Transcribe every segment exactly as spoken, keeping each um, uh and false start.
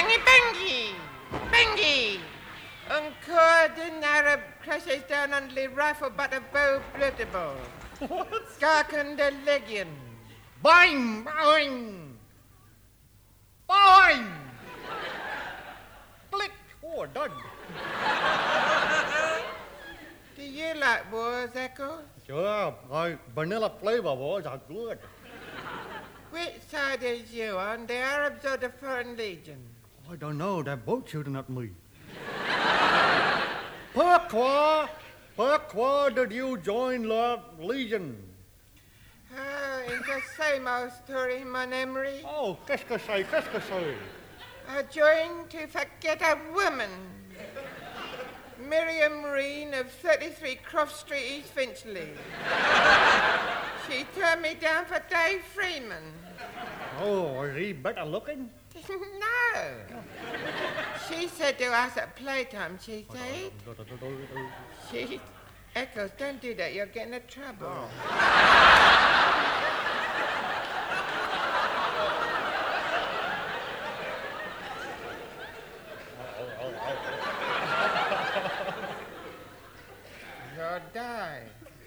Bangy, bangy, bangy. Encore den Arab crashes down on the rifle but a bow blittable. Garken the legion. Boing, boing. Boing. Click. Oh, done. Do you like wars, Echo? Sure, my vanilla flavor wars are good. Which side is you on, the Arabs or the Foreign Legion? I don't know, they're both shooting at me. Pourquoi, pourquoi did you join the Legion? Oh, it's the same old story, mon Emery. Oh, qu'est-ce que c'est, qu'est-ce que c'est? I joined to forget a woman. Miriam Reen of thirty-three Croft Street, East Finchley. She turned me down for Dave Freeman. Oh, is he better looking? No. She said to us at playtime, she said. She... Eccles, don't do that, you'll get into trouble. You'll die.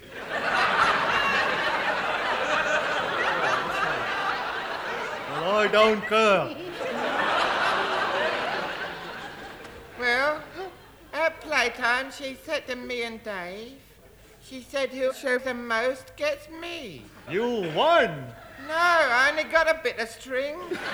Well, I don't care. Well, at playtime, she said to me and Dave, she said who'll show the most gets me. You won. No, I only got a bit of string.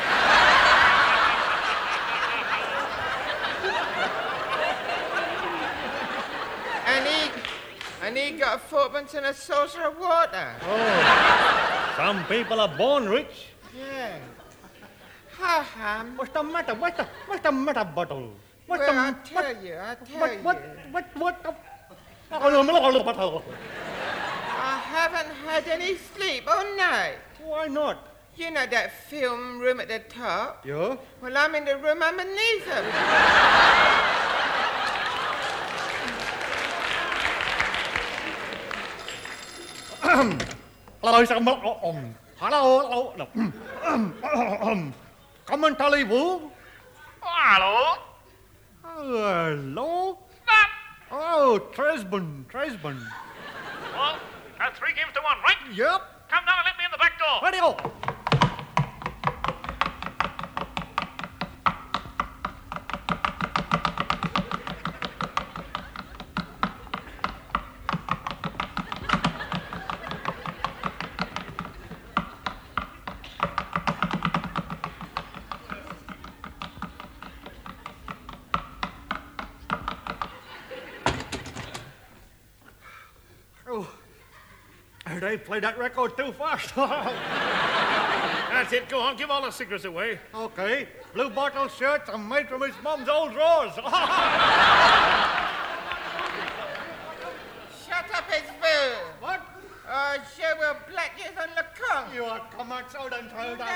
and he, and he got a fourpence and a saucer of water. Oh, some people are born rich. Yeah. Ha hum. What's the matter? What's the, what's the matter, Bottle? What's Well, the I'll tell what, you, I'll tell what, you. what, what, what, what the... I haven't had any sleep all night. Why not? You know that film room at the top? Yeah? Well, I'm in the room underneath them. Hello, hello, hello. Comment allez-vous? Hello? Hello? Stop! Oh, Tresbon, Tresbon. Well, that's three games to one, right? Yep. Come down and let me in the back door. Ready go. They played that record too fast. That's it. Go on. Give all the secrets away. Okay. Blue bottle shirts are made from his mum's old drawers. Shut up, his boo. What? Oh, sure will black you on the con. You are come out so and throw down.